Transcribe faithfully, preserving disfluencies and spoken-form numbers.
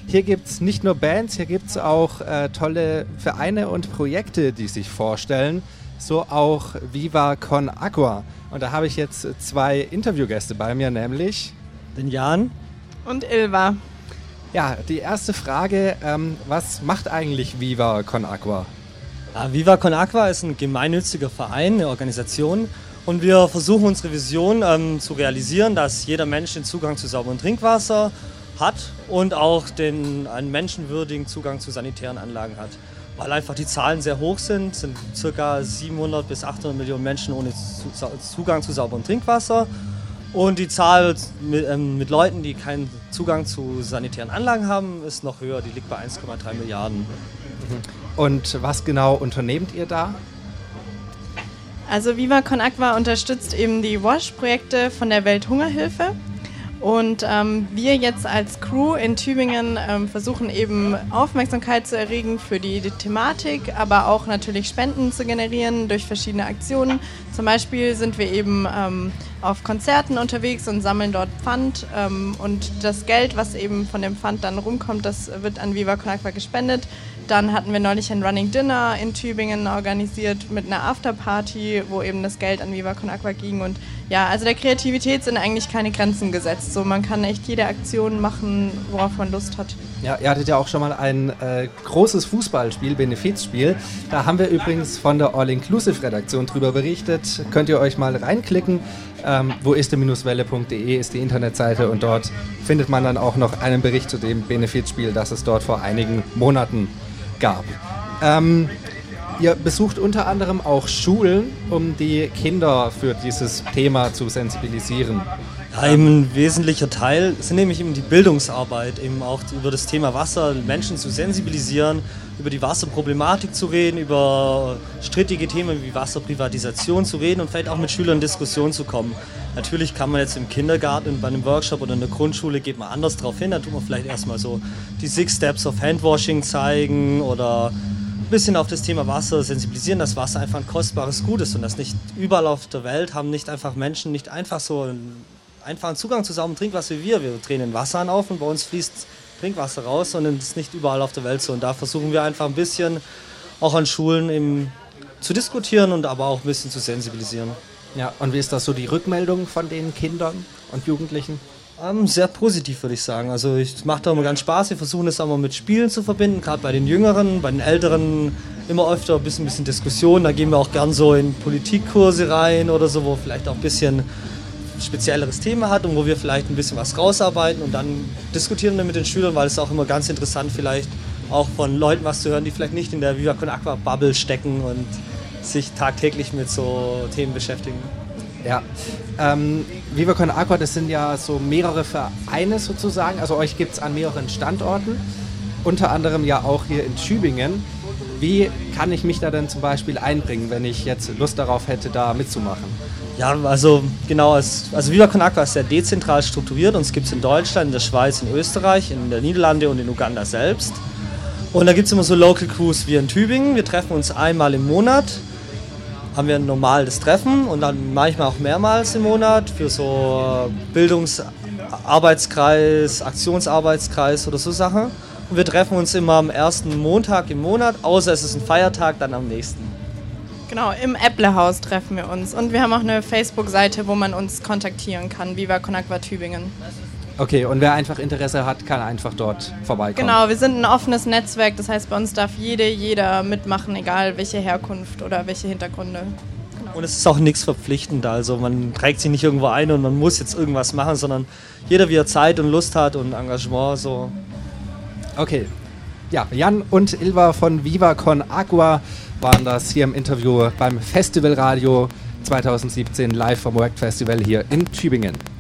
Hier gibt es nicht nur Bands, hier gibt es auch äh, tolle Vereine und Projekte, die sich vorstellen. So auch Viva Con Agua. Und da habe ich jetzt zwei Interviewgäste bei mir, nämlich den Jan und Ilva. Ja, die erste Frage, ähm, was macht eigentlich Viva Con Agua? Ja, Viva Con Agua ist ein gemeinnütziger Verein, eine Organisation. Und wir versuchen unsere Vision ähm, zu realisieren, dass jeder Mensch den Zugang zu sauberem Trinkwasser hat und auch den, einen menschenwürdigen Zugang zu sanitären Anlagen hat. Weil einfach die Zahlen sehr hoch sind, sind ca. siebenhundert bis achthundert Millionen Menschen ohne Zugang zu sauberem Trinkwasser. Und die Zahl mit, ähm, mit Leuten, die keinen Zugang zu sanitären Anlagen haben, ist noch höher, die liegt bei eins Komma drei Milliarden. Und was genau unternehmt ihr da? Also Viva Con Agua unterstützt eben die WASH-Projekte von der Welthungerhilfe. Und ähm, wir jetzt als Crew in Tübingen ähm, versuchen eben Aufmerksamkeit zu erregen für die, die Thematik, aber auch natürlich Spenden zu generieren durch verschiedene Aktionen. Zum Beispiel sind wir eben ähm, auf Konzerten unterwegs und sammeln dort Pfand. Ähm, und das Geld, was eben von dem Pfand dann rumkommt, das wird an Viva Con Agua gespendet. Dann hatten wir neulich ein Running Dinner in Tübingen organisiert mit einer Afterparty, wo eben das Geld an Viva Con Agua ging. Und ja, also der Kreativität sind eigentlich keine Grenzen gesetzt. So, man kann echt jede Aktion machen, worauf man Lust hat. Ja, ihr hattet ja auch schon mal ein äh, großes Fußballspiel, Benefizspiel. Da haben wir übrigens von der All-Inclusive-Redaktion drüber berichtet. Könnt ihr euch mal reinklicken. Ähm, wo ist der Welle punkt de ist die Internetseite und dort findet man dann auch noch einen Bericht zu dem Benefizspiel, das es dort vor einigen Monaten gab. Ähm, ihr besucht unter anderem auch Schulen, um die Kinder für dieses Thema zu sensibilisieren. Ja, eben ein wesentlicher Teil sind nämlich eben die Bildungsarbeit, eben auch über das Thema Wasser Menschen zu sensibilisieren, über die Wasserproblematik zu reden, über strittige Themen wie Wasserprivatisation zu reden und vielleicht auch mit Schülern in Diskussion zu kommen. Natürlich kann man jetzt im Kindergarten, bei einem Workshop oder in der Grundschule geht man anders drauf hin, da tut man vielleicht erstmal so die Six Steps of Handwashing zeigen oder ein bisschen auf das Thema Wasser sensibilisieren, dass Wasser einfach ein kostbares Gut ist und dass nicht überall auf der Welt haben nicht einfach Menschen nicht einfach so einen einfachen Zugang zu sauberem Trinkwasser wie wir. Wir drehen den Wasserhahn auf und bei uns fließt Trinkwasser raus und das ist nicht überall auf der Welt so. Und da versuchen wir einfach ein bisschen auch an Schulen eben zu diskutieren und aber auch ein bisschen zu sensibilisieren. Ja, und wie ist das so die Rückmeldung von den Kindern und Jugendlichen? Ähm, sehr positiv, würde ich sagen. Also es macht auch immer ganz Spaß. Wir versuchen das auch mal mit Spielen zu verbinden, gerade bei den Jüngeren, bei den Älteren immer öfter ein bisschen, bisschen Diskussion. Da gehen wir auch gern so in Politikkurse rein oder so, wo vielleicht auch ein bisschen spezielleres Thema hat und wo wir vielleicht ein bisschen was rausarbeiten und dann diskutieren wir mit den Schülern, weil es auch immer ganz interessant vielleicht auch von Leuten was zu hören, die vielleicht nicht in der Viva Con Agua Bubble stecken und sich tagtäglich mit so Themen beschäftigen. Ja, ähm, Viva Con Agua, das sind ja so mehrere Vereine sozusagen, also euch gibt es an mehreren Standorten, unter anderem ja auch hier in Tübingen. Wie kann ich mich da denn zum Beispiel einbringen, wenn ich jetzt Lust darauf hätte, da mitzumachen? Ja, also genau, es, also Viva Con Agua ist sehr dezentral strukturiert. Uns gibt es in Deutschland, in der Schweiz, in Österreich, in den Niederlanden und in Uganda selbst. Und da gibt es immer so Local Crews wie in Tübingen. Wir treffen uns einmal im Monat, haben wir ein normales Treffen und dann manchmal auch mehrmals im Monat für so Bildungsarbeitskreis, Aktionsarbeitskreis oder so Sachen. Und wir treffen uns immer am ersten Montag im Monat, außer es ist ein Feiertag, dann am nächsten. Genau, im Äpplehaus treffen wir uns und wir haben auch eine Facebook-Seite, wo man uns kontaktieren kann, Viva Con Agua Tübingen. Okay, und wer einfach Interesse hat, kann einfach dort vorbeikommen. Genau, wir sind ein offenes Netzwerk, das heißt, bei uns darf jede, jeder mitmachen, egal welche Herkunft oder welche Hintergründe. Genau. Und es ist auch nichts verpflichtend, also man trägt sich nicht irgendwo ein und man muss jetzt irgendwas machen, sondern jeder, wie er Zeit und Lust hat und Engagement so. Okay, ja, Jan und Ilva von Viva Con Agua waren das hier im Interview beim Festivalradio zwanzig siebzehn live vom Work Festival hier in Tübingen.